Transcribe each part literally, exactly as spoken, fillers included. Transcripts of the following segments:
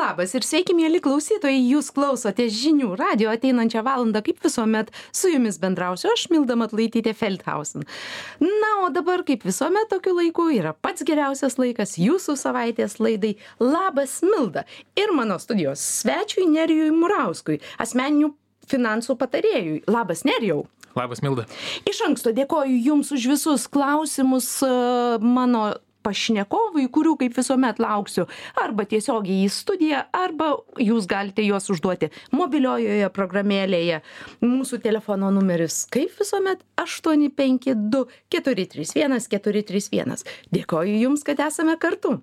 Labas ir sveiki, mėly klausytojai, jūs klausote žinių radijo ateinančią valandą, kaip visuomet, su jumis bendrausiu aš, Milda Matulaitytė Feldhausen. Na, o dabar, kaip visuomet tokiu laiku, yra pats geriausias laikas jūsų savaitės laidai Labas Milda ir mano studijos svečiui Nerijui Murauskui, asmeninių finansų patarėjui. Labas, Nerijau. Labas, Milda. Iš anksto dėkoju jums už visus klausimus mano pašnekovui, kurių kaip visuomet lauksiu arba tiesiogiai į studiją, arba jūs galite juos užduoti mobiliojoje programėlėje. Mūsų telefono numeris kaip visuomet aštuoni penki du keturi trys vienas keturi trys vienas. Dėkoju jums, kad esame kartu.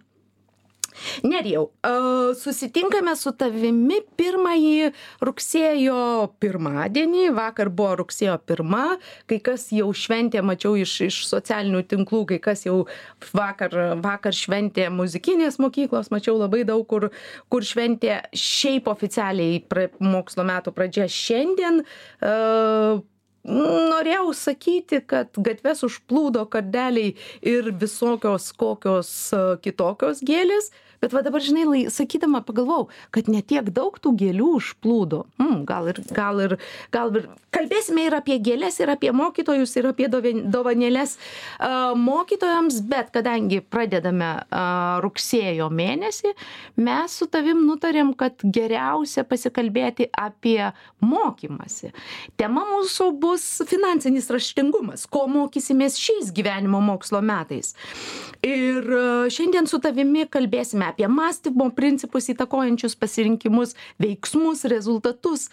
Nerijau, susitinkame su tavimi pirmąjį rugsėjo pirmadienį, vakar buvo rugsėjo pirma, kai kas jau šventė, mačiau iš, iš socialinių tinklų, kai kas jau vakar, vakar šventė muzikinės mokyklos, mačiau labai daug, kur, kur šventė šiaip oficialiai pra, mokslo metų pradžia šiandien. Uh, Norėjau sakyti, kad gatves užplūdo kardeliai ir visokios kokios kitokios gėlės, bet va dabar, žinai, sakydama pagalvojau, kad ne tiek daug tų gėlių užplūdo. Hmm, gal ir, gal ir, gal ir, kalbėsime ir apie gėlės, ir apie mokytojus, ir apie dovanėlės uh, mokytojams, bet kadangi pradedame uh, rugsėjo mėnesį, mes su tavim nutarėm, kad geriausia pasikalbėti apie mokymasi. Tema mūsų bus finansinis raštingumas, ko mokysimės šiais gyvenimo mokslo metais. Ir šiandien su tavimi kalbėsime apie mąstymo principus įtakojančius pasirinkimus, veiksmus, rezultatus.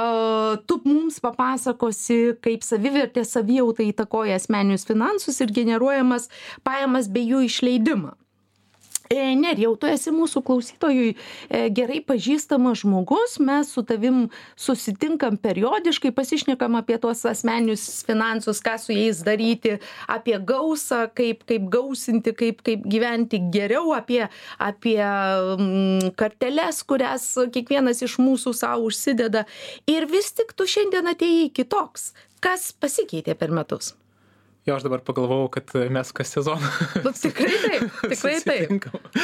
Tu mums papasakosi, kaip savivertė, savijauta įtakoja asmeninius finansus ir generuojamas pajamas bei jų išleidimą. Nerijau, tu esi mūsų klausytojui gerai pažįstamas žmogus, mes su tavim susitinkam periodiškai, pasišnekam apie tuos asmeninius finansus, ką su jais daryti, apie gausą, kaip, kaip gausinti, kaip, kaip gyventi geriau, apie, apie mm, karteles, kurias kiekvienas iš mūsų savo užsideda. Ir vis tik tu šiandien atėjai kitoks. Kas pasikeitė per metus? Jo, aš dabar pagalvojau, kad mes kas sezoną. Tikrai taip, tikrai taip.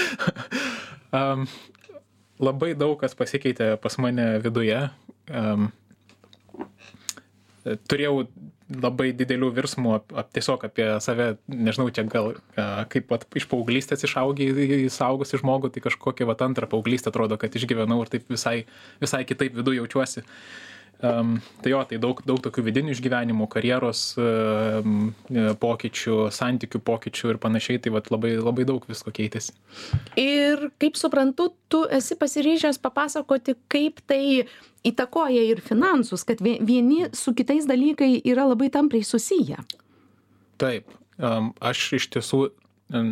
um, labai daug kas pasikeitė pas mane viduje. Um, turėjau labai didelių virsmų ap, ap, tiesiog apie save, nežinau, čia gal a, kaip at, iš paauglystės išaugi į, į suaugusį žmogų, tai kažkokia vat, antrą paauglystę atrodo, kad išgyvenau ir taip visai, visai kitaip vidu jaučiuosi. Um, tai jo, tai daug, daug tokių vidinių išgyvenimų, karjeros um, pokyčių, santykių pokyčių ir panašiai, tai vat, labai, labai daug visko keitėsi. Ir kaip suprantu, tu esi pasiryžęs papasakoti, kaip tai įtakoja ir finansus, kad vieni su kitais dalykai yra labai tampriai susiję. Taip, um, aš iš tiesų... Um,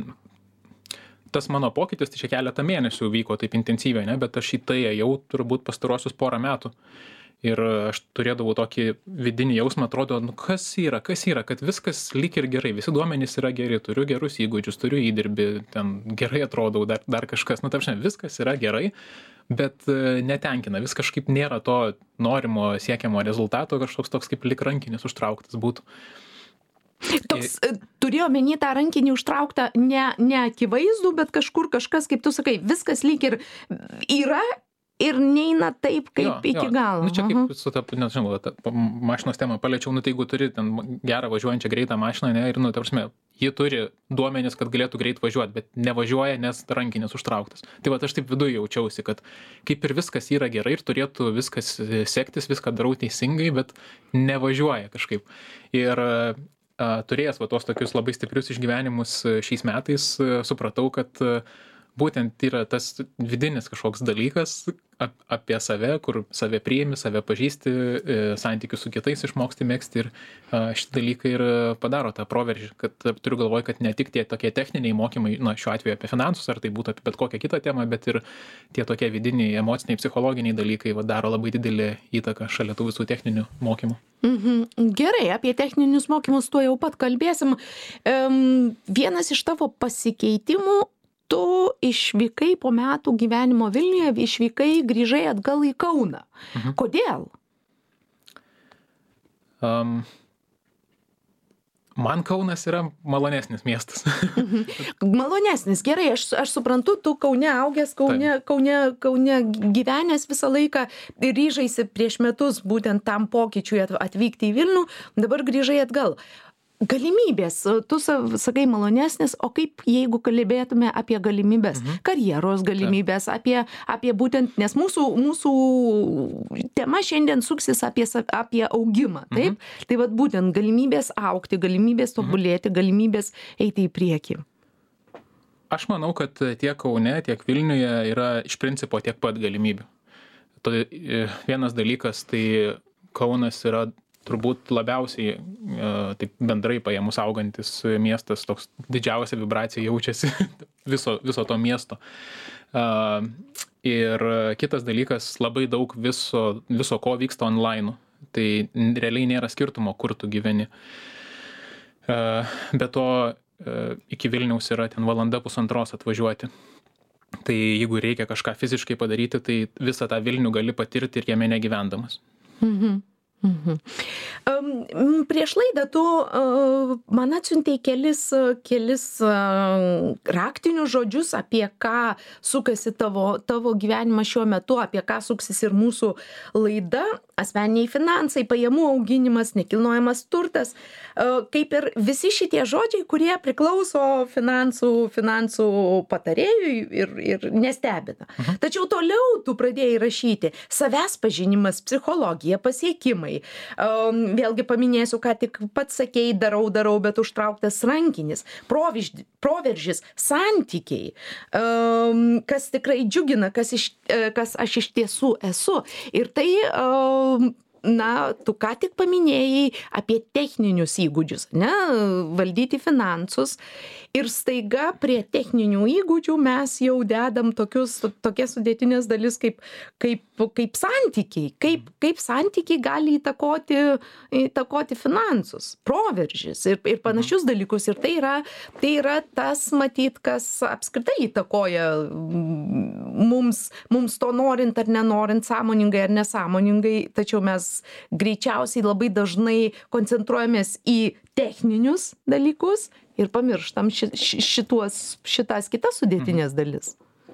tas mano pokytis, tai čia keletą mėnesių vyko taip intensyviai, ne? Bet aš į tai jau turbūt pastarosius porą metų. Ir aš turėdavau tokį vidinį jausmą, atrodo, nu kas yra, kas yra, kad viskas lyg ir gerai, visi duomenys yra geri, turiu gerus įgūdžius, turiu įdirbį, ten gerai atrodau, dar, dar kažkas, nu tarp šiandien, viskas yra gerai, bet netenkina, vis kažkaip nėra to norimo siekiamo rezultato, kažkoks toks kaip lyg rankinis užtrauktas būtų. Toks, turėjo omeny tą rankinį užtrauktą ne, ne akivaizdų, bet kažkur kažkas, kaip tu sakai, viskas lyg ir yra, ir neina taip, kaip jo, iki jo. Galo. Nu, čia kaip su ta, nežinau, ta mašinos tema paliečiau, nu tai jeigu turi ten gerą važiuojančią greitą mašiną, ne, ir, nu, ta prasme, ji turi duomenis, kad galėtų greit važiuoti, bet nevažiuoja, nes rankinis užtrauktas. Tai va, aš taip viduje jaučiausi, kad kaip ir viskas yra gerai ir turėtų viskas sektis, viską darau teisingai, bet nevažiuoja kažkaip. Ir a, turėjęs va tos tokius labai stiprius išgyvenimus šiais metais, supratau, kad būtent yra tas vidinis kažkoks dalykas apie save, kur save priimi, save pažįsti, santykius su kitais išmoksti megzti ir šitą dalyką ir padaro tą proveržį, kad turiu galvoj, kad ne tik tie tokie techniniai mokymai, na šiuo atveju apie finansus, ar tai būtų apie bet kokią kitą temą, bet ir tie tokie vidiniai, emociniai, psichologiniai dalykai va, daro labai didelį įtaką šalia tų visų techninių mokymų. Mhm. Gerai, apie techninius mokymus tuo jau pat kalbėsim. Um, vienas iš tavo pasikeitimų, tu išvykai po metų gyvenimo Vilniuje, išvykai, grįžai atgal į Kauną. Mhm. Kodėl? Um, Man Kaunas yra malonesnis miestas. Malonesnis, gerai, aš, aš suprantu, tu Kaune augęs, Kaune, Kaune, Kaune gyvenęs visą laiką ir ryžaisi prieš metus būtent tam pokyčiui atvykti į Vilnių, dabar grįžai atgal. Galimybės, tu sakai malonesnis, o kaip jeigu kalbėtume apie galimybės, mhm. karjeros galimybės, apie, apie būtent, nes mūsų, mūsų tema šiandien suksis apie, apie augimą, taip? Mhm. Tai vat būtent galimybės augti, galimybės tobulėti, mhm. galimybės eiti į priekį. Aš manau, kad tiek Kaune, tiek Vilniuje yra iš principo tiek pat galimybių. Tai vienas dalykas, tai Kaunas yra turbūt labiausiai taip bendrai paėmus augantis miestas, toks didžiausia vibracija jaučiasi viso, viso to miesto. Ir kitas dalykas, labai daug viso, viso ko vyksta online. Tai realiai nėra skirtumo, kur tu gyveni. Be to, iki Vilniaus yra ten valanda pusantros atvažiuoti. Tai jeigu reikia kažką fiziškai padaryti, tai visą tą Vilnių gali patirti ir jame negyvendamas. Mhm. Mhm. Um, prieš laidą tu uh, man atsiuntei kelis, kelis uh, raktinius žodžius, apie ką sukasi tavo, tavo gyvenimas šiuo metu, apie ką suksis ir mūsų laida, asmeniniai finansai, pajamų auginimas, nekilnojamas turtas, uh, kaip ir visi šitie žodžiai, kurie priklauso finansų, finansų patarėjui ir, ir nestebina. Mhm. Tačiau toliau tu pradėjai rašyti savęs pažinimas, psichologija, pasiekimai. Um, vėlgi paminėsiu, ką tik pats sakei, darau, darau, bet užtrauktas rankinis, provižd, proveržis, santykiai, um, kas tikrai džiugina, kas, iš, kas aš iš tiesų esu. Ir tai, um, na, tu ką tik paminėjai apie techninius įgūdžius, ne, valdyti finansus. Ir staiga prie techninių įgūdžių mes jau dedam tokius, tokias sudėtinės dalis kaip, kaip, kaip santykiai, kaip, kaip santykiai gali įtakoti, įtakoti finansus, proveržis ir, ir panašius dalykus. Ir tai yra, tai yra tas, matyt, kas apskritai įtakoja mums, mums to norint ar nenorint, sąmoningai ar nesąmoningai, tačiau mes greičiausiai labai dažnai koncentruojamės į techninius dalykus ir pamirštam ši, šituos, šitas kitas sudėtinės dalis.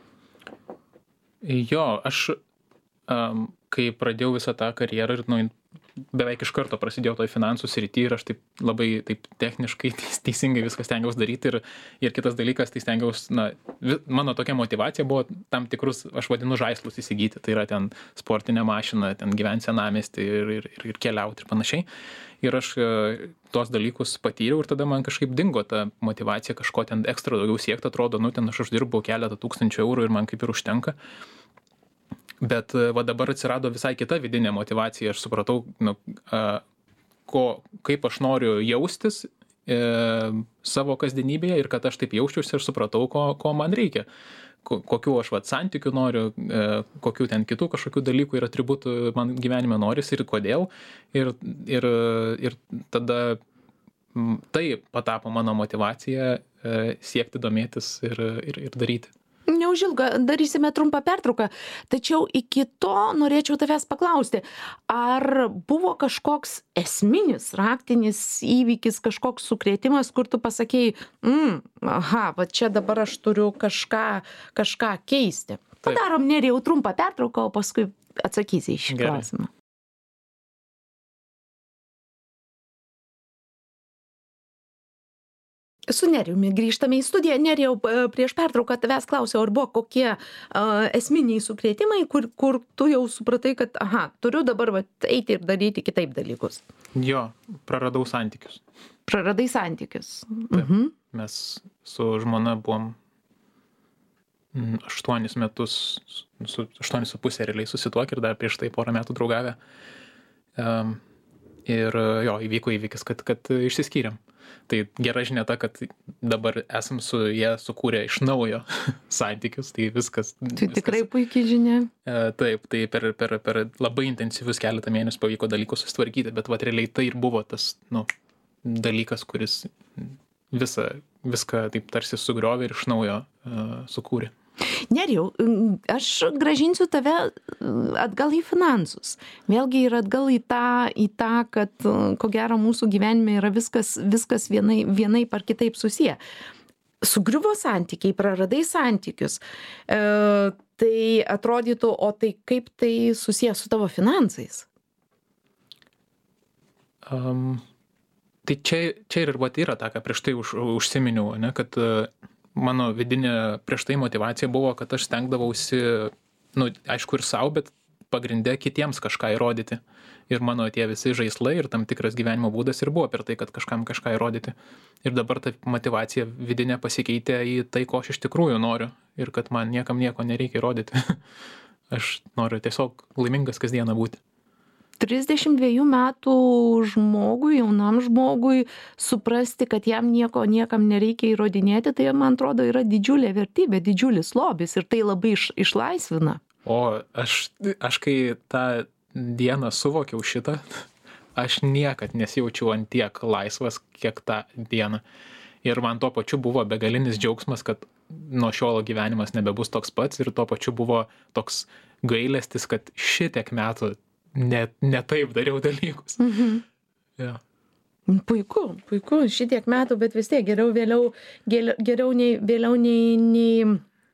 Jo, aš, um, kai pradėjau visą tą karjerą ir nu, beveik iš karto prasidėjau toj finansų srity ir aš taip labai taip techniškai teisingai viską stengiausi daryti ir, ir kitas dalykas, tai stengiausi, na, mano tokia motyvacija buvo tam tikrus, aš vadinu, žaislus įsigyti, tai yra ten sportinė mašina, ten gyventi senamiestį ir, ir, ir, ir keliauti ir panašiai. Ir aš tos dalykus patyriau ir tada man kažkaip dingo ta motyvacija kažko ten ekstra daugiau siekti, atrodo, nu ten aš uždirbau keletą tūkstančių eurų ir man kaip ir užtenka. Bet va dabar atsirado visai kita vidinė motyvacija, aš supratau, nu, ko, kaip aš noriu jaustis e, savo kasdienybėje ir kad aš taip jausčiausi ir supratau, ko, ko man reikia. Kokių aš vat santykių noriu, e, kokių ten kitų kažkokių dalykų ir atributų man gyvenime norisi ir kodėl. Ir, ir, ir tada tai patapo mano motyvacija e, siekti domėtis ir, ir, ir daryti. Neužilgo, darysime trumpą pertrauką, tačiau iki to norėčiau tavęs paklausti, ar buvo kažkoks esminis, raktinis įvykis, kažkoks sukrėtimas, kur tu pasakėjai, mm, aha, va čia dabar aš turiu kažką, kažką keisti. Padarom Nerijau trumpą pertrauką, o paskui atsakysi į šį klausimą. Su Nerijumi grįžtame į studiją. Nerijau, prieš pertrauką tavęs klausiau, ar buvo kokie uh, esminiai sukrėtimai, kur, kur tu jau supratai, kad, aha, turiu dabar va, eiti ir daryti kitaip dalykus. Jo, praradau santykius. Praradai santykius. Taip. Mhm. Mes su žmona buvom aštuonis metus, su aštuonis su pusė realiai susituokę ir dar prieš tai porą metų draugavę. Um, ir jo, įvyko įvykis, kad, kad išsiskyrėm. Tai gera žinia ta, kad dabar esam su jie sukūrę iš naujo santykius, tai viskas. Tai viskas, tikrai puikiai žinia. E, taip, tai per, per, per labai intensyvius keletą mėnesių pavyko dalykus susitvarkyti, bet vat realiai tai ir buvo tas, nu, dalykas, kuris visą, viską taip tarsi sugriovė ir iš naujo uh, sukūrė. Nerijau, aš grąžinsiu tave atgal į finansus. Vėlgi ir atgal į tą, į tą, kad ko gero mūsų gyvenime yra viskas, viskas vienai, vienaip ar kitaip susiję. Sugriuvo santykiai, praradai santykius. E, tai atrodytų, o tai kaip tai susiję su tavo finansais? Um, tai čia, čia ir vat yra ta, ką prieš tai už, užsiminiau, ne, kad mano vidinė prieš tai motyvacija buvo, kad aš stengdavausi, nu, aišku, ir savo, bet pagrinde kitiems kažką įrodyti. Ir mano tie visi žaislai ir tam tikras gyvenimo būdas ir buvo per tai, kad kažkam kažką įrodyti. Ir dabar ta motyvacija vidinė pasikeitė į tai, ko aš iš tikrųjų noriu. Ir kad man niekam nieko nereikia įrodyti. Aš noriu tiesiog laimingas kasdieną būti. trisdešimt dviejų metų žmogui, jaunam žmogui suprasti, kad jam nieko niekam nereikia įrodinėti, tai man atrodo yra didžiulė vertybė, didžiulis lobis ir tai labai iš, išlaisvina. O aš, aš kai tą dieną suvokiau šitą, aš niekad nesijaučiau ant tiek laisvas, kiek tą dieną. Ir man tuo pačiu buvo begalinis džiaugsmas, kad nuo šiol gyvenimas nebebus toks pats ir tuo pačiu buvo toks gailestis, kad šitiek metų ne, ne taip dariau dalykus. Mhm. Ja. Puiku, puiku, šitiek metų, bet vis tiek geriau vėliau, geriau nei vėliau nei, nei,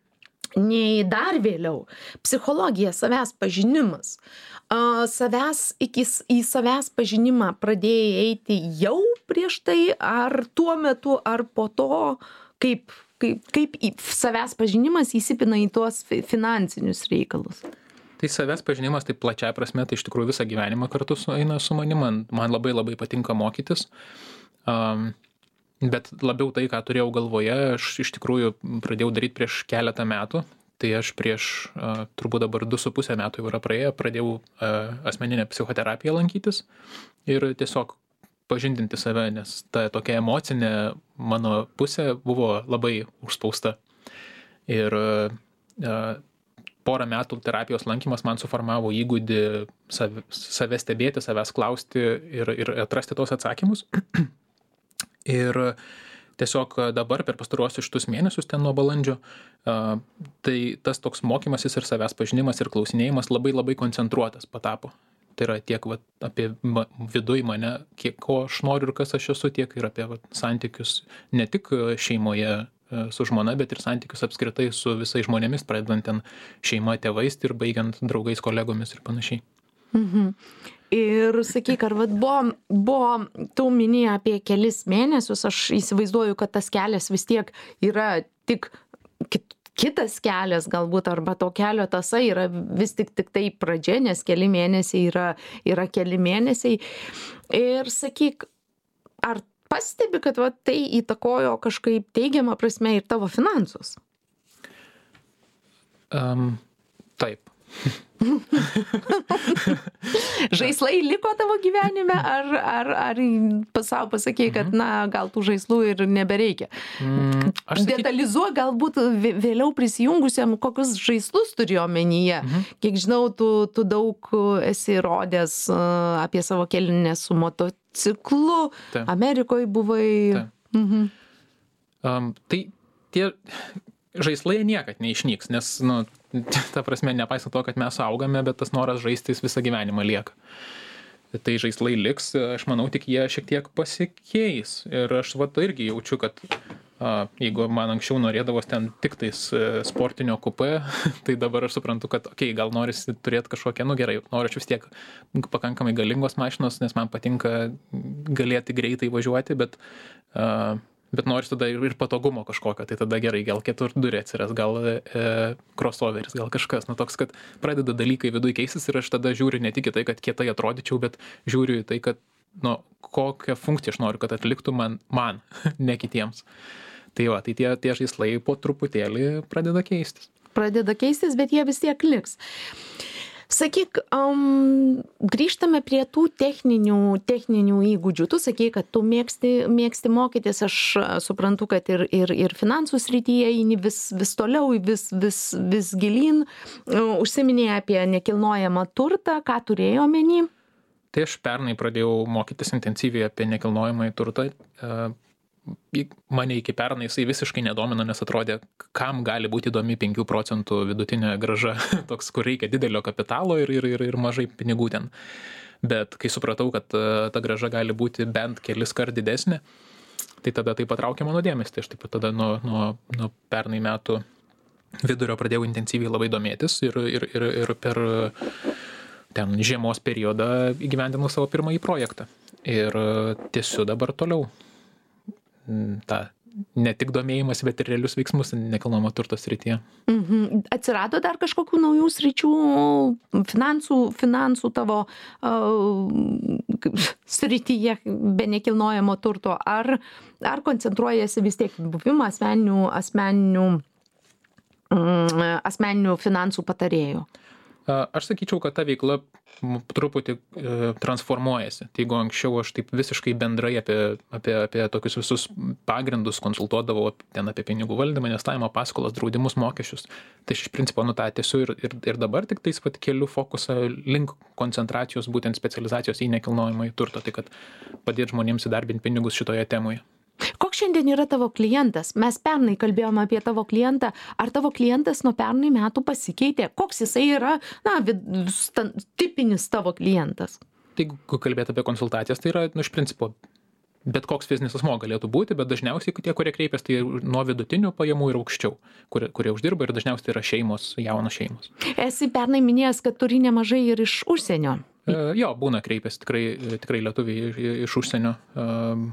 nei dar vėliau. Psichologija, savęs pažinimas. Uh, savęs, iki, į savęs pažinimą pradėjai eiti jau prieš tai, ar tuo metu, ar po to, kaip, kaip, kaip į savęs pažinimas įsipina į tuos finansinius reikalus? Tai savęs pažinimas, tai plačiai prasme, tai iš tikrųjų visą gyvenimą kartu su, eina su manim, man, man labai labai patinka mokytis, um, bet labiau tai, ką turėjau galvoje, aš iš tikrųjų pradėjau daryti prieš keletą metų, tai aš prieš uh, turbūt dabar du su pusę metų jau yra praėję, pradėjau uh, asmeninę psichoterapiją lankytis ir tiesiog pažindinti save, nes ta tokia emocinė mano pusė buvo labai užspausta. Ir uh, porą metų terapijos lankymas man suformavo įgūdį save, save stebėti, savęs klausti ir, ir atrasti tos atsakymus. Ir tiesiog dabar per pastaruosius šitus mėnesius ten nuo balandžio, tai tas toks mokymasis ir savęs pažinimas ir klausinėjimas labai labai koncentruotas patapo. Tai yra tiek vat, apie viduj mane, kiek ko aš noriu ir kas aš esu, tiek ir apie vat, santykius ne tik šeimoje su žmona, bet ir santykius apskritai su visais žmonėmis, pradedant ten šeima, tėvais ir baigiant draugais, kolegomis ir panašiai. Mhm. Ir sakyk, ar vat buvo, buvo, tu minėjai apie kelis mėnesius, aš įsivaizduoju, kad tas kelias vis tiek yra tik kit, kitas kelias galbūt, arba to kelio tąsa yra vis tik, tik tai pradžia, nes keli mėnesiai yra, yra keli mėnesiai. Ir sakyk, ar pastebi, kad va, tai įtakojo kažkaip teigiamą prasme ir tavo finansus? Um, taip. Žaislai liko tavo gyvenime, ar, ar, ar savo pasakėjai, kad na, gal tų žaislų ir nebereikia? Mm, aš sakyt... Detalizuok galbūt vėliau prisijungusiam, kokius žaislus turi omenyje. Mhm. Kiek žinau, tu, tu daug esi rodęs uh, apie savo keliones su motociklu. Taip. Amerikoje buvai. Mhm. Um, tai tie žaislai niekad neišnyks, nes, nu, ta prasme, nepaisant to, kad mes augame, bet tas noras žaistis visą gyvenimą lieka. Tai žaislai liks, aš manau, tik jie šiek tiek pasikeis. Ir aš va irgi jaučiu, kad a, jeigu man anksčiau norėdavos ten tik tais sportinio kupė, tai dabar aš suprantu, kad, okei, okay, gal norisi turėti kažkokią, nu gerai, noriu aš vis tiek pakankamai galingos mašinos, nes man patinka galėti greitai važiuoti, bet... A, bet nori tada ir patogumo kažkokio, tai tada gerai, gal ketur durė atsiras, gal e, crossoveris, gal kažkas, nu toks, kad pradeda dalykai viduj keistis ir aš tada žiūriu ne tik į tai, kad kietai atrodyčiau, bet žiūriu į tai, kad, nu, kokią funkciją aš noriu, kad atliktų man, man ne kitiems. Tai va, tai tie, tie žaislai po truputėlį pradeda keistis. Pradeda keistis, bet jie vis tiek liks. Sakyk, um, grįžtame prie tų techninių, techninių įgūdžių. Tu sakei, kad tu mėgsti, mėgsti mokytis, aš suprantu, kad ir, ir, ir finansų srityje eini vis, vis toliau, vis, vis, vis gilyn. Užsiminėjai apie nekilnojamą turtą, ką turėjo omeny? Tai aš pernai pradėjau mokytis intensyviai apie nekilnojamąjį turtą. mane iki pernai jisai visiškai nedomino, nes atrodė, kam gali būti įdomi penkių procentų vidutinė grąža, toks, kur reikia didelio kapitalo ir, ir, ir, ir mažai pinigų ten. Bet kai supratau, kad ta grąža gali būti bent kelis kart didesnė, tai tada tai patraukė mano dėmesį. Tai aš taip pat tada nuo, nuo, nuo pernai metų vidurio pradėjau intensyviai labai domėtis ir, ir, ir, ir per ten žiemos periodą įgyvendinau savo pirmąjį projektą. Ir tiesiu dabar toliau tą ne tik domėjimas, bet ir realius veiksmus nekilnojamo turto srityje. Mhm. Atsirado dar kažkokių naujų sričių, finansų, finansų tavo uh, srityje be nekilnojamo turto, ar, ar koncentruojasi vis tiek buvimą asmeninių, asmeninių, um, asmeninių finansų patarėjų? Aš sakyčiau, kad ta veikla truputį e, transformuojasi. Tai jeigu anksčiau aš taip visiškai bendrai apie, apie, apie tokius visus pagrindus konsultuodavau ten apie pinigų valdymą, investavimo paskolas, draudimus, mokesčius, tai aš iš principo nutatėsiu ir, ir, ir dabar tik tais pat keliu fokusą link koncentracijos, būtent specializacijos į nekilnojamąjį turtą, tai kad padėti žmonėms įdarbinti pinigus šitoje temoje. Koks šiandien yra tavo klientas? Mes pernai kalbėjome apie tavo klientą. Ar tavo klientas nuo pernai metų pasikeitė? Koks jisai yra, na, vid, sta, tipinis tavo klientas? Tai jeigu kalbėti apie konsultacijas, tai yra, nu, iš principo, bet koks fizinis asmuo galėtų būti, bet dažniausiai tie, kurie kreipiasi, tai nuo vidutinių pajamų ir aukščiau, kurie, kurie uždirba ir dažniausiai tai yra šeimos, jaunos šeimos. Esi pernai minėjęs, kad turi nemažai ir iš užsienio. E, jo, būna kreipiasi tikrai, tikrai lietuviai iš užsienio. E,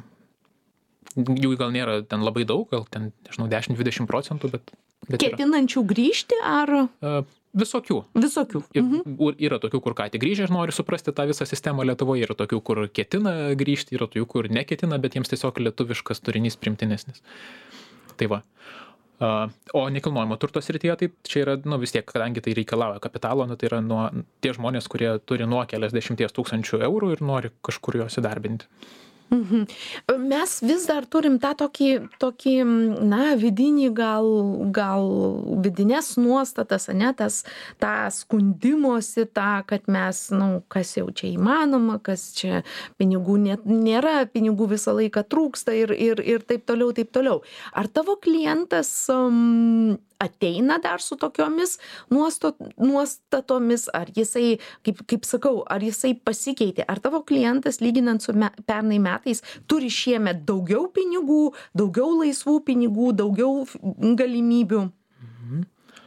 jų gal nėra ten labai daug, gal ten, nežinau, dešimt dvidešimt procentų, bet... bet ketinančių grįžti ar... Uh, visokių. Visokių. Mhm. Yra tokių, kur ką tik grįžę ir nori suprasti tą visą sistemą Lietuvoje, yra tokių, kur ketina grįžti, yra tokių, kur neketina, bet jiems tiesiog lietuviškas turinys primtinesnis. Tai va. Uh, o nekilnojamo turto srityje, tai čia yra, nu vis tiek, kadangi tai reikalauja kapitalo, nu, tai yra nuo, tie žmonės, kurie turi nuo keliasdešimties tūkstančių eurų ir nori kažkur juos įdarbinti. Mhm. Mes vis dar turim tą tokį, tokį na, vidinį gal, gal vidinės nuostatas, ane, tas, tą skundimosi, tą, kad mes, nu, kas jau čia įmanoma, kas čia pinigų net nėra, pinigų visą laiką trūksta ir, ir, ir taip toliau, taip toliau. Ar tavo klientas um, ateina dar su tokiomis nuostot, nuostatomis, ar jisai, kaip, kaip sakau, ar jisai pasikeitė, ar tavo klientas, lyginant su me, pernai metais, turi šiemet daugiau pinigų, daugiau laisvų pinigų, daugiau galimybių? Mhm.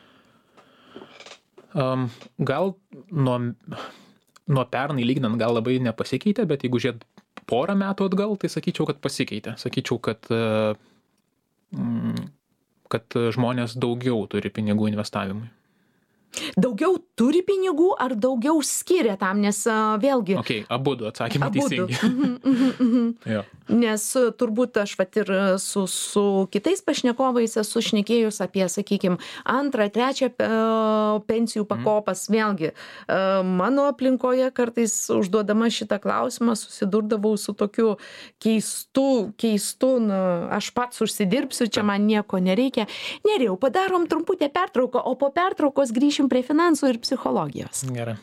Um, gal nuo, nuo pernai lyginant gal labai nepasikeitė, bet jeigu žiūrėt porą metų atgal, tai sakyčiau, kad pasikeitė. Sakyčiau, kad uh, mm, kad žmonės daugiau turi pinigų investavimui. Daugiau turi pinigų ar daugiau skiria tam, nes uh, vėlgi... Ok, abudu atsakymai teisingi. Mhm, mhm, mhm. Jo. Nes turbūt aš vat ir su, su kitais pašnekovais esu šnekėjus apie, sakykime, antrą, trečią pensijų pakopas. Mm. Vėlgi, mano aplinkoje kartais užduodama šitą klausimą susidurdavau su tokiu keistu, keistu, na, aš pats užsidirbsiu, čia man nieko nereikia. Nerijau, padarom trumputę pertrauką, o po pertraukos grįšim prie finansų ir psichologijos. Gerai.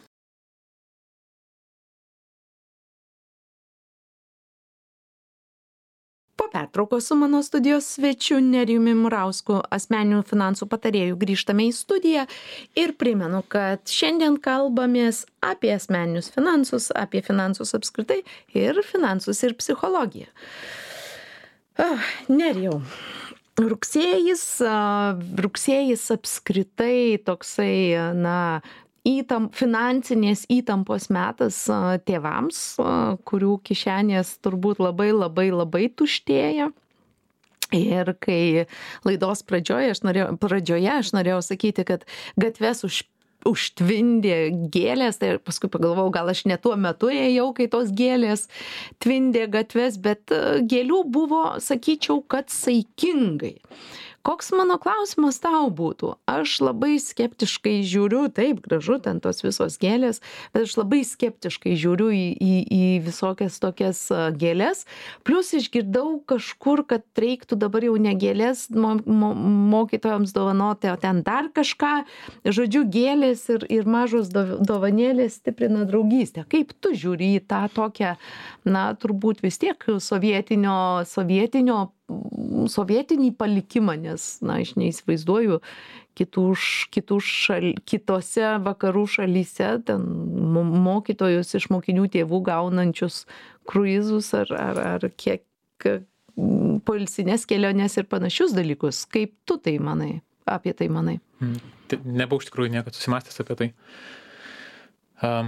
Po pertraukos su mano studijos svečiu Nerijumi Murausku, asmeninių finansų patarėjų, grįžtame į studiją ir primenu, kad šiandien kalbamės apie asmeninius finansus, apie finansus apskritai ir finansus ir psichologiją. Ah, Nerijau. Rugsėjis, rugsėjis apskritai toksai, na, įtam, finansinės įtampos metas tėvams, kurių kišenės turbūt labai labai labai tuštėja. Ir kai laidos pradžioje aš norėjau, pradžioje aš norėjau sakyti, kad gatves už užtvindė gėlės, tai paskui pagalvojau, gal aš ne tuo metu ėjau, kai tos gėlės tvindė gatves, bet gėlių buvo, sakyčiau, kad saikingai. Koks mano klausimas tau būtų? Aš labai skeptiškai žiūriu, taip, gražu, ten tos visos gėlės, bet aš labai skeptiškai žiūriu į, į, į visokias tokias gėlės. Plus išgirdau kažkur, kad reiktų dabar jau ne gėlės mo, mo, mokytojams dovanoti, o ten dar kažką. Žodžiu, gėlės ir, ir mažos dovanėlės stiprina draugystę. Kaip tu žiūri į tą tokią, na, turbūt vis tiek sovietinio, sovietinio sovietinį palikimą, nes, na, aš neįsivaizduoju kitų, kitų šal, kitose vakarų šalyse, ten mokytojus iš mokinių tėvų gaunančius kruizus ar, ar, ar kiek poilsinės keliones ir panašius dalykus. Kaip tu tai manai, apie tai manai? Hmm. Nebuvau iš tikrųjų niekad susimastęs apie tai. Um,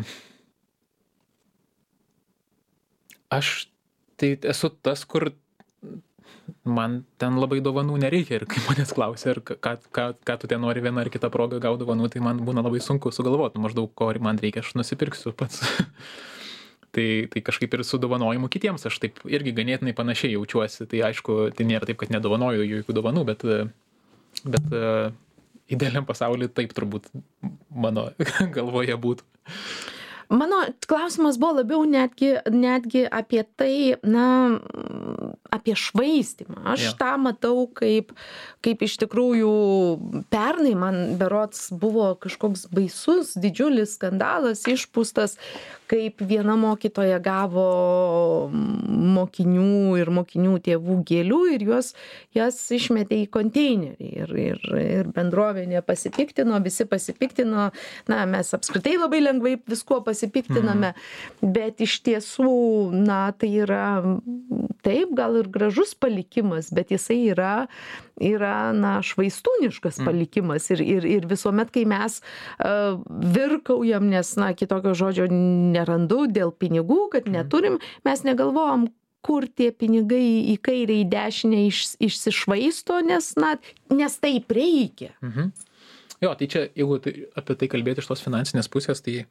aš tai esu tas, kur man ten labai dovanų nereikia ir kai manęs klausia, ir ką, ką, ką tu ten nori vieną ar kitą progą gauti dovanų, tai man būna labai sunku sugalvoti, maždaug ko man reikia, aš nusipirksiu pats. tai, tai kažkaip ir su dovanojimu kitiems aš taip irgi ganėtinai panašiai jaučiuosi, tai aišku, tai nėra taip, kad nedovanoju jokių dovanų, bet, bet idealiam pasaulyje taip turbūt mano galvoje būtų. Mano klausimas buvo labiau netgi, netgi apie tai, na, apie švaistymą. Aš ja. tą matau kaip, kaip iš tikrųjų pernai man berods buvo kažkoks baisus, didžiulis skandalas išpūstas, kaip viena mokytoja gavo mokinių ir mokinių tėvų gėlių ir juos, jas išmetė į konteinerį. Ir, ir, ir bendrovė nepasipiktino, visi pasipiktino. Na, mes apskritai labai lengvai viskuo pasipiktiname, mm. bet iš tiesų, na, tai yra taip, gal ir gražus palikimas, bet jisai yra, yra na, švaistūniškas mm. palikimas. Ir, ir, ir visuomet, kai mes uh, virkaujam, nes, na, kitokio žodžio nerandu dėl pinigų, kad neturim, mes negalvojam, kur tie pinigai į kairę, į dešinę iš, išsišvaisto, nes, na, nes taip reikia. Mhm. Jo, tai čia, jeigu tai, apie tai kalbėti iš tos finansinės pusės, tai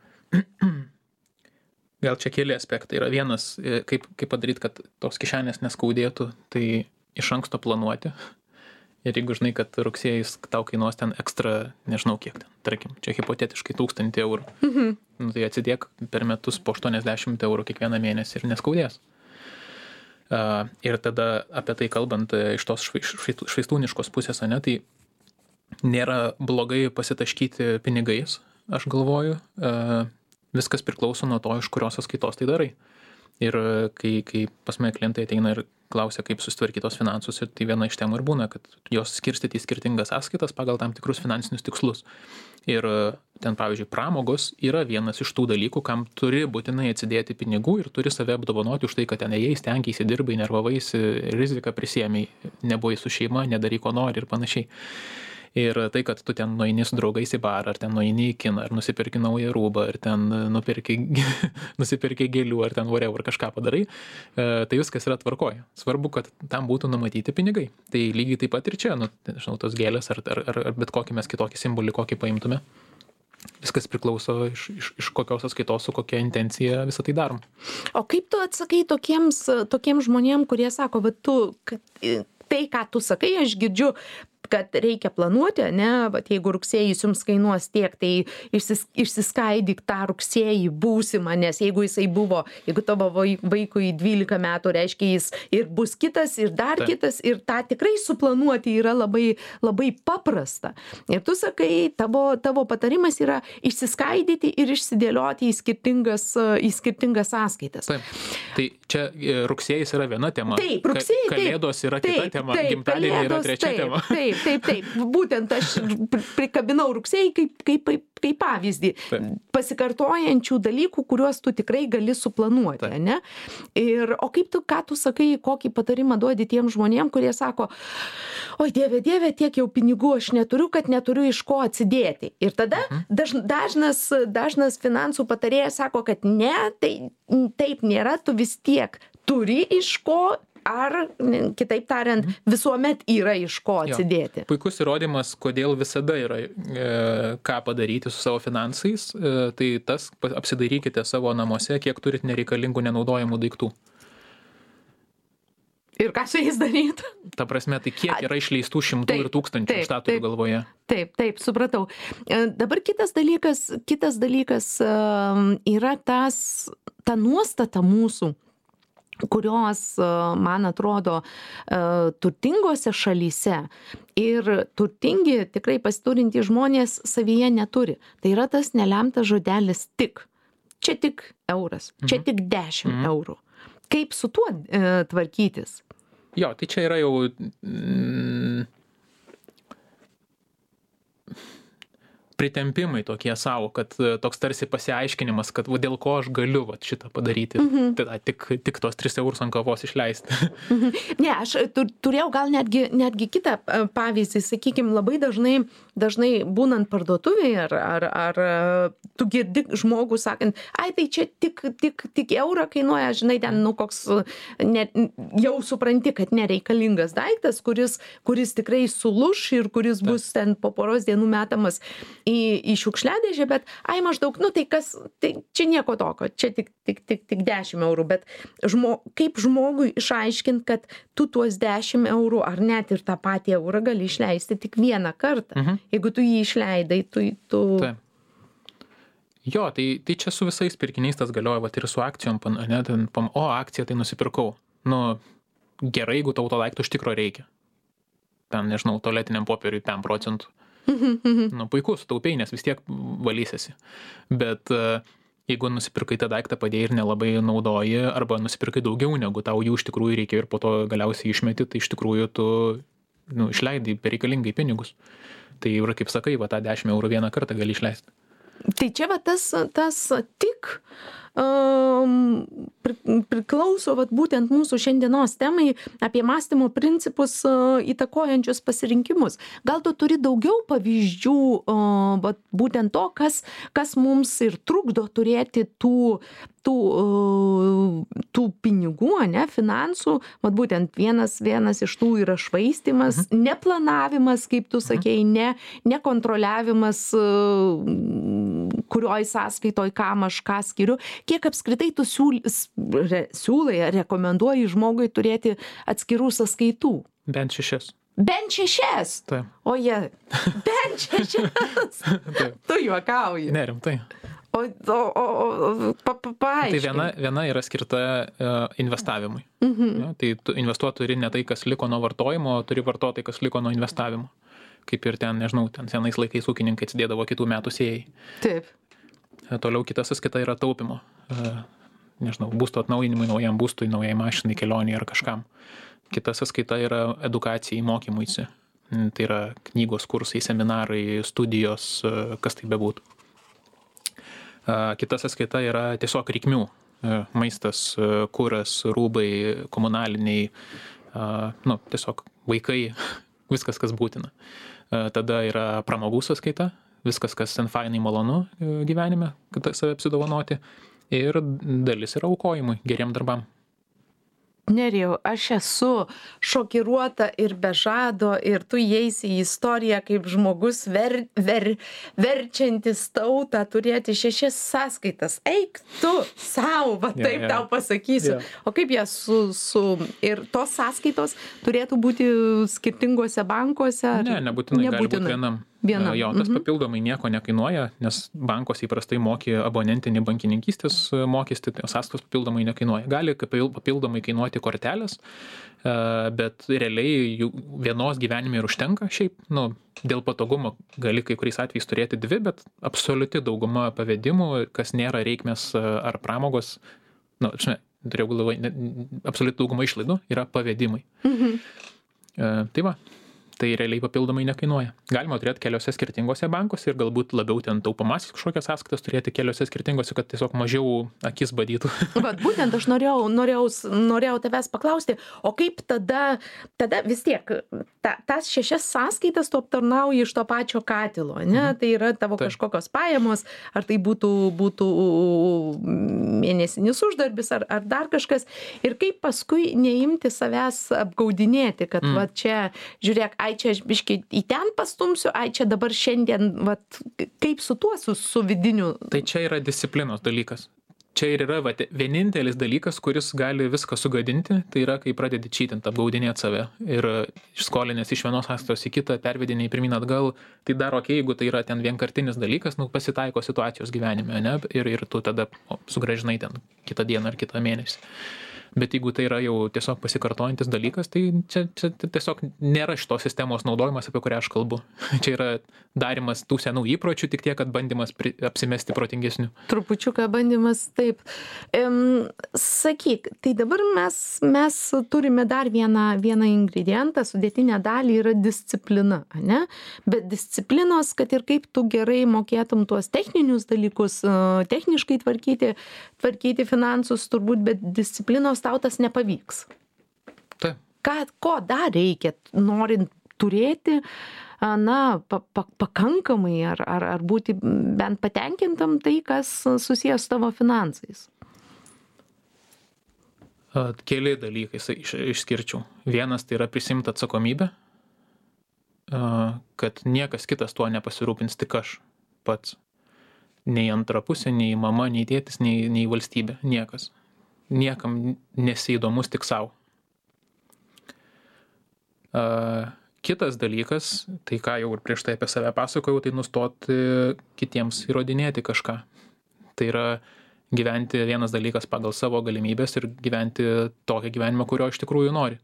gal čia keli aspektai. Yra vienas, kaip, kaip padaryti, kad tos kišenės neskaudėtų, tai iš anksto planuoti. Ir jeigu žinai, kad rugsėjais tau kainuos ten ekstra, nežinau kiek ten, tarkim, čia hipotetiškai tūkstantį eurų, mhm. nu, tai atsidėk per metus po aštuoniasdešimt eurų kiekvieną mėnesį ir neskaudės. Uh, ir tada apie tai kalbant iš tos švaistūniškos pusės, ne, tai nėra blogai pasitaškyti pinigais, aš galvoju. Uh, viskas priklauso nuo to, iš kurios sąskaitos tai darai. Ir kai, kai pas mane klientai ateina ir klausia, kaip susitvarkyti tos finansus, ir tai viena iš temų ir būna, kad jos skirstyti į skirtingas sąskaitas pagal tam tikrus finansinius tikslus. Ir ten, pavyzdžiui, pramogos yra vienas iš tų dalykų, kam turi būtinai atsidėti pinigų ir turi save apdovanoti už tai, kad ten ėjai, stengiaisi, dirbai, nervavaisi, riziką prisėmei, nebuvai su šeima, nedarai ko nori ir panašiai. Ir tai, kad tu ten nueini su draugais į barą, ar ten nueini į kiną, ar nusipirki naują rūbą, ar ten nupirki, nusipirki gėlių, ar ten whatever kažką padarai, tai viskas yra tvarkoje. Svarbu, kad tam būtų numatyti pinigai. Tai lygiai taip pat ir čia, nu, žinau, tos gėlės, ar, ar, ar bet kokį mes kitokį simbolį, kokį paimtume. Viskas priklauso iš, iš, iš kokios sąskaitos, su kokia intencija visą tai darom. O kaip tu atsakai tokiems, tokiems žmonėms, kurie sako, va tu, kad tai, ką tu sakai, aš girdžiu, kad reikia planuoti, ne, bet jeigu rugsėjis jums kainuos tiek, tai išsis, išsiskaidyk tą rugsėjį būsimą, nes jeigu jisai buvo, jeigu tavo vaikui dvylika metų, reiškia jis ir bus kitas, ir dar Taip. kitas, ir tą tikrai suplanuoti yra labai, labai paprasta. Ir tu sakai, tavo, tavo patarimas yra išsiskaidyti ir išsidėlioti į skirtingas, į skirtingas sąskaitas. Taip. Tai čia rugsėjis yra viena tema, taip, rugsėjai, kalėdos yra taip, kita tema, taip, gimtadieniai yra trečia taip, tema. Taip, taip, taip. Būtent aš prikabinau rugsėjį kaip, kaip, kaip, kaip pavyzdį taip. pasikartojančių dalykų, kuriuos tu tikrai gali suplanuoti, taip. ne? Ir, o kaip tu, ką tu sakai, kokį patarimą duodi tiem žmonėm, kurie sako, oi dieve, dieve, tiek jau pinigų aš neturiu, kad neturiu iš ko atsidėti. Ir tada mhm. daž, dažnas, dažnas finansų patarėjas sako, kad ne, tai taip nėra, tu vis tiek turi iš ko, ar, kitaip tariant, visuomet yra iš ko atsidėti. Jo. Puikus įrodymas, kodėl visada yra e, ką padaryti su savo finansais, e, tai tas, apsidairykite savo namuose, kiek turit nereikalingų nenaudojamų daiktų. Ir ką su jais daryti? Ta prasme, tai kiek yra išleistų šimtų taip, ir tūkstančių, aš tą turiu galvoje. Taip, taip, supratau. Dabar kitas dalykas, kitas dalykas yra tas, ta nuostata mūsų, kurios, man atrodo, turtingose šalyse ir turtingi, tikrai pasiturintys žmonės savyje neturi. Tai yra tas nelemtas žodelis tik. Čia tik euras, čia tik dešimt mhm. eurų. Kaip su tuo e, tvarkytis? Jo, tai čia yra jau mm, pritempimai tokie savo, kad toks tarsi pasiaiškinimas, kad va, dėl ko aš galiu va, šitą padaryti. Mhm. Tai tik, tik tos tris eurus ant kavos išleisti. Mhm. Ne, aš turėjau gal netgi, netgi kitą pavyzdį. Sakykime, labai dažnai, dažnai būnant parduotuvėje ar, ar, ar tu girdi žmogų sakant, ai tai čia tik, tik, tik eurą kainuoja, žinai, ten, nu, koks, ne, jau supranti, kad nereikalingas daiktas, kuris, kuris tikrai suluš ir kuris bus ten po poros dienų metamas į, į šiukšliadėžę, bet ai maždaug, nu tai kas, tai čia nieko tokio, čia tik, tik, tik, tik dešimt eurų, bet žmo, kaip žmogui išaiškinti, kad tu tuos dešimt eurų ar net ir tą patį eurą gali išleisti tik vieną kartą. Mhm. Jeigu tu jį išleidai, tu... tu... Taip. Jo, tai, tai čia su visais pirkiniais tas galioja, vat ir su akcijom, ne, ten, pam, o akciją tai nusipirkau. Nu, gerai, jeigu tau to daikto iš tikro reikia. Ten, nežinau, tualetiniam popieriui pem procentų. Nu, puiku, sutaupiai, nes vis tiek valysiesi. Bet uh, jeigu nusipirkai tą daiktą, padėjai ir nelabai naudoji, arba nusipirkai daugiau, negu tau jų iš tikrųjų reikia ir po to galiausiai išmeti, tai iš tikrųjų tu nu, išleidai bereikalingai pinigus. Tai ir kaip sakai, va, tą dešimt eurų vieną kartą gali išleisti. Tai čia va tas, tas tik um, priklauso vat, būtent mūsų šiandienos temai apie mąstymo principus uh, įtakojančius pasirinkimus. Gal tu turi daugiau pavyzdžių uh, vat, būtent to, kas, kas mums ir trukdo turėti tų, tų, uh, tų pinigų, ne, finansų. Vat būtent vienas, vienas iš tų yra švaistymas, mhm. neplanavimas, kaip tu sakei, ne, nekontroliavimas, uh, kurioj sąskaitoj kam aš ką skiriu. Kiek apskritai tu siūl, re, siūlai, rekomenduoji žmogui turėti atskirų sąskaitų? Bent šešias. Bent šešias? Taip. O jie, bent šešias? Taip. Tu juokauji. Ne, rimtai. O, o, o pa, pa, paaiškink. Tai viena, viena yra skirta uh, investavimui. Mhm. Ja, tai tu investuot turi ne tai, kas liko nuo vartojimo, turi vartoti tai, kas liko nuo investavimo. Kaip ir ten, nežinau, ten senais laikais ūkininkai atsidėdavo kitų metų sėjai. Taip. Toliau kita sąskaita yra taupimo. Nežinau, būsto atnaujinimui, naujam būstui, naujai mašinai, kelionį ar kažkam. Kita sąskaita yra edukacijai, mokymuisi. Tai yra knygos, kursai, seminarai, studijos, kas tai bebūtų. Kita sąskaita yra tiesiog reikmių. Maistas, kuras, rūbai, komunaliniai, nu, tiesiog vaikai, viskas, kas būtina. Tada yra pramogų sąskaita, viskas, kas ten fainai malonu gyvenime, kad save apsidovanoti. Ir dalis yra aukojimui, geriem darbam. Nerijau, aš esu šokiruota ir be žado ir tu įeisi į istoriją kaip žmogus ver, ver, verčiantis tautą turėti šešias sąskaitas. Eik tu sau, va taip yeah, yeah. tau pasakysiu. Yeah. O kaip jie su, su... Ir tos sąskaitos turėtų būti skirtingose bankuose? Ar... Ne, nebūtinai, nebūtinai. Gali būti vienam. Vienam. Jo, tas mhm. papildomai nieko nekainuoja, nes bankos įprastai moki abonentinį bankininkystės mokestį, sąskaitos papildomai nekainuoja. Gali papildomai kainuoti kortelės, bet realiai jų vienos gyvenime ir užtenka. Šiaip, nu, dėl patogumo gali kai kuriais atvejais turėti dvi, bet absoliuti dauguma pavedimų, kas nėra reikmės ar pramogos, nu, žinai, turėjau galvoje, absoliuti dauguma išlaidų yra pavedimai. Mhm. Tai va. Tai realiai papildomai nekainuoja. Galima turėti keliose skirtingose bankuose ir galbūt labiau ten taupamasis kažkokias sąskaitas turėti keliose skirtingose, kad tiesiog mažiau akis badytų. Vat būtent aš norėjau, norėjau, norėjau tavęs paklausti, o kaip tada, tada vis tiek, ta, tas šešias sąskaitas tu aptarnauji iš to pačio katilo, ne? Mhm. Tai yra tavo Taip. Kažkokios pajamos, ar tai būtų, būtų mėnesinis uždarbis, ar, ar dar kažkas. Ir kaip paskui neimti savęs apgaudinėti, kad mm. va čia, žiūrėk, ai čia aš biškai į ten pastumsiu, ai čia dabar šiandien, vat, kaip su tuo, su, su vidiniu. Tai čia yra disciplinos dalykas. Čia ir yra vat, vienintelis dalykas, kuris gali viską sugadinti, tai yra, kai pradedi čytinti, apgaudinėti save ir išskolinės iš vienos sąskaitos į kitą, pervediniai pirmyn atgal, tai dar okei, jeigu tai yra ten vienkartinis dalykas, nu, pasitaiko situacijos gyvenime, ne, ir, ir tu tada o, sugrąžinai ten kitą dieną ar kitą mėnesį. Bet jeigu tai yra jau tiesiog pasikartojantis dalykas, tai čia, čia tiesiog nėra šitos sistemos naudojimas, apie kurią aš kalbu. Čia yra darimas tų senų įpročių, tik tiek, kad bandymas pri, apsimesti protingesniu. Trupučiuką bandymas, taip. Ehm, sakyk, tai dabar mes, mes turime dar vieną, vieną ingredientą, sudėtinę dalį yra disciplina, ne? Bet disciplinos, kad ir kaip tu gerai mokėtum tuos techninius dalykus, techniškai tvarkyti, tvarkyti finansus turbūt, bet disciplinos tau tas nepavyks. Taip. Ką, ko dar reikia, norint turėti, na, pa, pa, pakankamai ar, ar, ar būti bent patenkintam tai, kas susijęs su tavo finansais? Keli dalykai iš, išskirčiau. Vienas tai yra prisimti atsakomybę, kad niekas kitas tuo nepasirūpins, tik aš pats. Nei antra pusė, nei mama, nei tėtis, nei, nei valstybė. Niekas. Niekam nesiįdomus, tik savo. Uh, kitas dalykas, tai ką jau ir prieš tai apie save pasakojau, tai nustoti kitiems įrodinėti kažką. Tai yra gyventi vienas dalykas pagal savo galimybės ir gyventi tokią gyvenimą, kurio iš tikrųjų nori.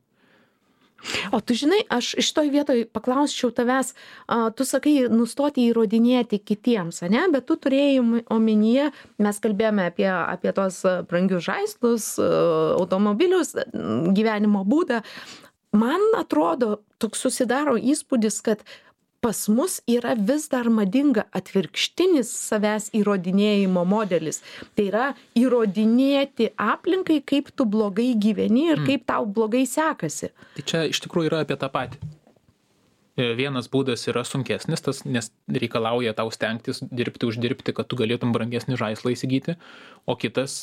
O tu žinai, aš iš toj vietoj paklausčiau tavęs, a, tu sakai nustoti įrodinėti kitiems, ane? Bet tu turėjai omenyje, mes kalbėjome apie, apie tos brangius žaislus, automobilius, gyvenimo būdą. Man atrodo, toks susidaro įspūdis, kad pas mus yra vis dar madinga atvirkštinis savęs įrodinėjimo modelis. Tai yra įrodinėti aplinkai, kaip tu blogai gyveni ir kaip tau blogai sekasi. Tai čia iš tikrųjų yra apie tą patį. Vienas būdas yra sunkesnis, tas, nes reikalauja tau stengtis dirbti, uždirbti, kad tu galėtum brangesnį žaislą įsigyti, o kitas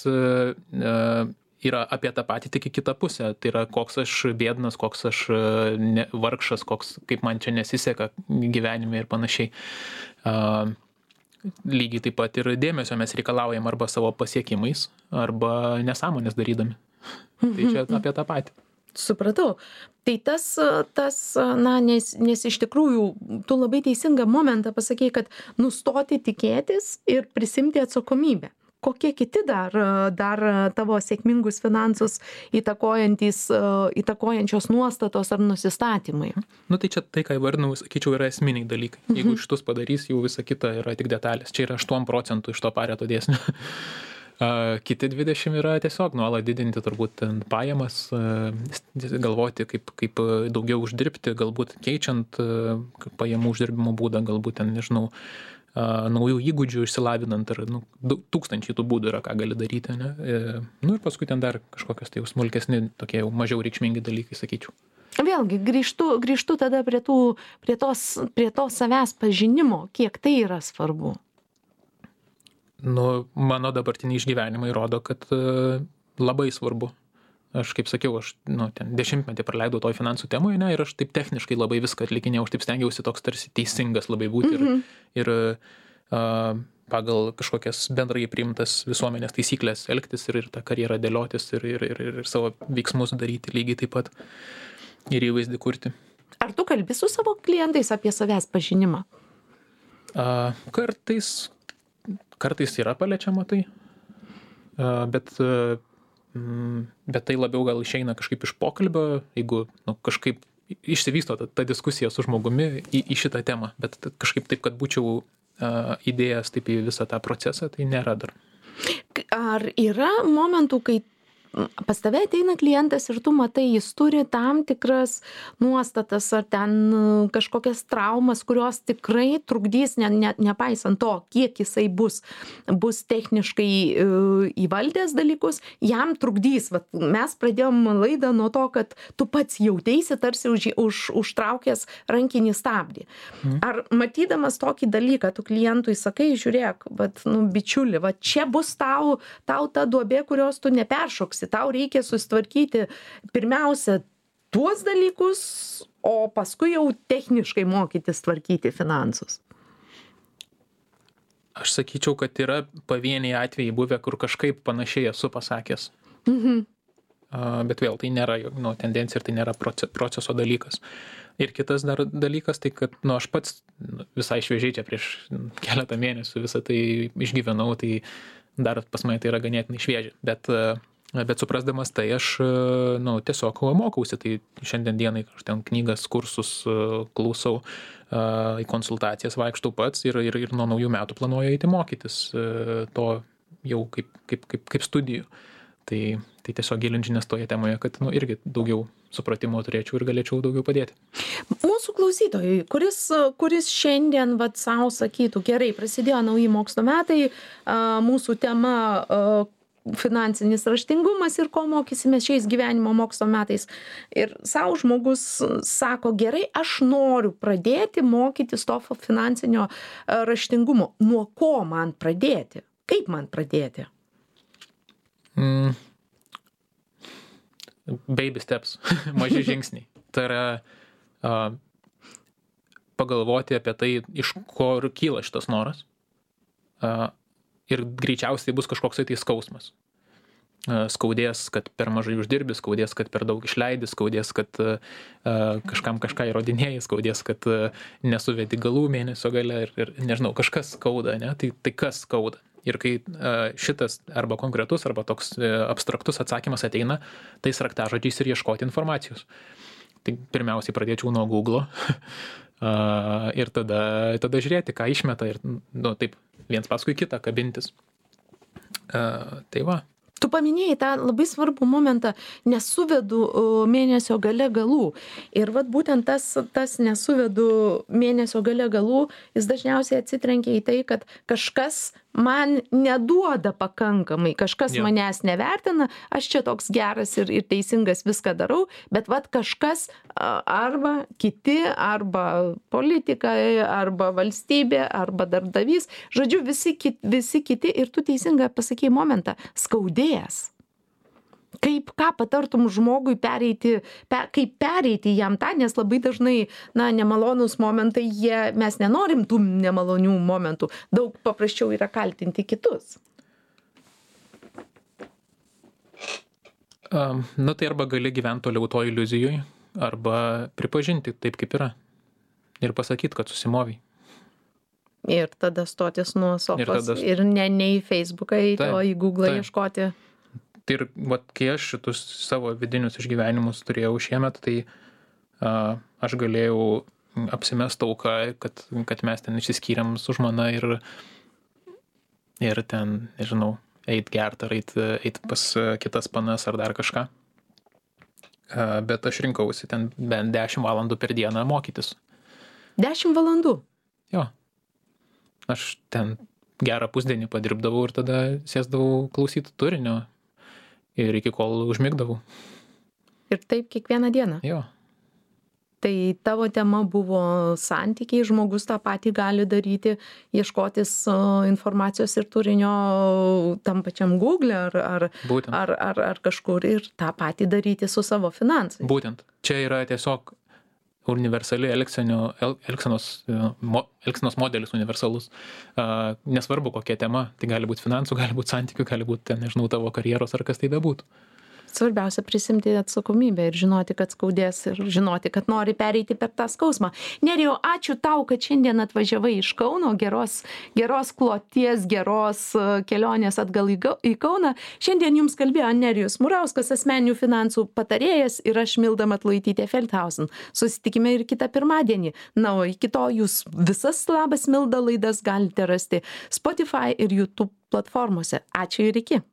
yra apie tą patį, tik į kitą pusę. Tai yra, koks aš biednas, koks aš ne, vargšas, koks, kaip man čia nesiseka gyvenime ir panašiai. Uh, lygiai taip pat ir dėmesio mes reikalaujam arba savo pasiekimais, arba nesąmonės darydami. Tai čia apie tą patį. Supratau. Tai tas, tas na, nes, nes iš tikrųjų, tu labai teisingą momentą pasakei, kad nustoti tikėtis ir prisimti atsakomybę. Kokie kiti dar, dar tavo sėkmingus finansus įtakojantys, įtakojančios nuostatos ar nusistatymai? Nu tai čia tai, ką įvardinau, sakyčiau, yra esminiai dalykai. Jeigu mhm. šitus padarys, jau visa kita yra tik detalės. Čia yra aštuoni procentų iš to Pareto dėsnio. Kiti dvidešimt yra tiesiog nuolat didinti turbūt pajamas, galvoti, kaip, kaip daugiau uždirbti, galbūt keičiant pajamų uždirbimo būdą, galbūt ten, nežinau, naujų įgūdžių išsilavinant ir nu, tūkstančiai tų būdų yra, ką gali daryti. Ne? Nu ir paskui ten dar kažkokios tai jau smulkesni, tokie jau mažiau reikšmingi dalykai, sakyčiau. Vėlgi, grįžtu, grįžtu tada prie, tų, prie, tos, prie to savęs pažinimo, kiek tai yra svarbu. Nu, mano dabartiniai išgyvenimai rodo, kad uh, labai svarbu. Aš, kaip sakiau, aš nu, ten dešimtmetį praleidau toj finansų temoje, ne, ir aš taip techniškai labai viską atlikinėjau, aš taip stengiausi toks tarsi teisingas labai būti mm-hmm. ir, ir uh, pagal kažkokias bendrai priimtas visuomenės taisyklės elgtis ir, ir tą karjerą dėliotis ir, ir, ir, ir savo veiksmus daryti lygiai taip pat ir įvaizdį kurti. Ar tu kalbi su savo klientais apie savęs pažinimą? Uh, kartais, kartais yra paliečiama tai, uh, bet uh, bet tai labiau gal išeina kažkaip iš pokalbio, jeigu nu, kažkaip išsivysto ta, ta diskusija su žmogumi į, į šitą temą, bet kažkaip taip, kad būčiau uh, įdėjęs taip į visą tą procesą, tai nėra dar. Ar yra momentų, kai pas tave ateina klientas ir tu matai, jis turi tam tikras nuostatas ar ten kažkokias traumas, kurios tikrai trukdys, ne, ne, nepaisant to, kiek jisai bus, bus techniškai uh, įvaldęs dalykus, jam trukdys. Vat, mes pradėjom laidą nuo to, kad tu pats jauteisi tarsi už, už, užtraukęs rankinį stabdį. Mm. Ar matydamas tokį dalyką, tu klientui sakai, žiūrėk, vat, nu, bičiuli, vat, čia bus tau, tau ta duobė, kurios tu neperšoksi. Tau reikia susitvarkyti pirmiausia tuos dalykus, o paskui jau techniškai mokytis tvarkyti finansus. Aš sakyčiau, kad yra pavieniai atvejai buvę, kur kažkaip panašiai esu pasakęs. Mhm. Uh, bet vėl tai nėra nu, tendencija ir tai nėra proceso dalykas. Ir kitas dar dalykas, tai kad nu, aš pats visai šviežiai čia prieš keletą mėnesių visą tai išgyvenau, tai dar pas mane tai yra ganėtinai šviežia. Bet uh, Bet suprasdamas tai aš, nu, tiesiog mokausi, tai šiandien dienai aš ten knygas, kursus klausau, į konsultacijas vaikštau pats ir, ir, ir nuo naujų metų planuoju eiti mokytis to jau kaip, kaip, kaip, kaip studijų. Tai, tai tiesiog gilinti žinias toje temoje, kad, nu, irgi daugiau supratimo turėčiau ir galėčiau daugiau padėti. Mūsų klausytojui, kuris, kuris šiandien vat savo sakytų, gerai, prasidėjo nauji mokslo metai, mūsų tema finansinis raštingumas ir ko mokysime šiais gyvenimo mokslo metais. Ir savo žmogus sako, gerai, aš noriu pradėti mokytis to finansinio raštingumo. Nuo ko man pradėti? Kaip man pradėti? Mm. Baby steps, maži žingsniai. Tai yra uh, pagalvoti apie tai, iš kur kyla šitas noras. Uh, ir greičiausiai bus kažkoks tai skausmas. Uh, skaudės, kad per mažai uždirbi, skaudės, kad per daug išleidi, skaudės, kad uh, kažkam kažką įrodinėjai, skaudės, kad uh, nesuvedi galų mėnesio gale ir, ir nežinau, kažkas skauda, ne? Tai, tai kas skauda? Ir kai šitas arba konkretus, arba toks abstraktus atsakymas ateina, tais raktažodžiais ir ieškoti informacijos. Tai pirmiausiai pradėčiau nuo Google ir tada, tada žiūrėti, ką išmeta ir, nu, taip, viens paskui kitą kabintis. Tai va. Tu paminėjai tą labai svarbų momentą, nesuvedu mėnesio gale galų. Ir vat būtent tas, tas nesuvedu mėnesio gale galų, jis dažniausiai atsitrenkia į tai, kad kažkas man neduoda pakankamai, kažkas Jo. manęs nevertina, aš čia toks geras ir, ir teisingas viską darau, bet vat kažkas arba kiti, arba politikai, arba valstybė, arba darbdavys, žodžiu, visi, kit, visi kiti ir tu teisingai pasakei momentą, skaudės. Kaip, ką patartum žmogui pereiti, per, kaip pereiti jam tą, nes labai dažnai, na, nemalonūs momentai, jie, mes nenorim tų nemalonių momentų, daug paprasčiau yra kaltinti kitus. Um, nu tai arba gali gyventi toliau to iliuzijoj, arba pripažinti taip, kaip yra. Ir pasakyti, kad susimoviai. Ir tada stotis nuo sofos. Ir, tada... ir ne, ne į Facebooką, eiti, o į Google taip. ieškoti. Ir vat, kai aš šitus savo vidinius išgyvenimus turėjau šiemet, tai uh, aš galėjau apsimest auką, kad, kad mes ten išsiskyrėm su žmona ir, ir ten, nežinau, eit gert ar eit, eit pas kitas panas ar dar kažką. Uh, bet aš rinkausi ten bent dešimt valandų per dieną mokytis. dešimt valandų? Jo. Aš ten gerą pusdienį padirbdavau ir tada sėsdavau klausyti turinio. Ir iki kol užmigdavau. Ir taip kiekvieną dieną? Jo. Tai tavo tema buvo santykiai, žmogus tą patį gali daryti, ieškotis informacijos ir turinio tam pačiam Google ar, ar, ar, ar, ar kažkur ir tą patį daryti su savo finansais. Būtent. Čia yra tiesiog universali elgsenio, el, elgsenos, mo, elgsenos modelis universalus. Uh, nesvarbu kokia tema, tai gali būti finansų, gali būti santykių, gali būti, nežinau, tavo karjeros ar kas tai bebūtų. Svarbiausia prisimti atsakomybę ir žinoti, kad skaudės ir žinoti, kad nori pereiti per tą skausmą. Nerijau, ačiū tau, kad šiandien atvažiavai iš Kauno, geros, geros kloties, geros kelionės atgal į Kauną. Šiandien jums kalbėjo Nerijus Murauskas, asmeninių finansų patarėjas ir aš Milda Matulaitytė Feldhausen. Susitikime ir kitą pirmadienį. Na, o iki to jūs visas Labas Milda laidas galite rasti Spotify ir YouTube platformose. Ačiū ir iki.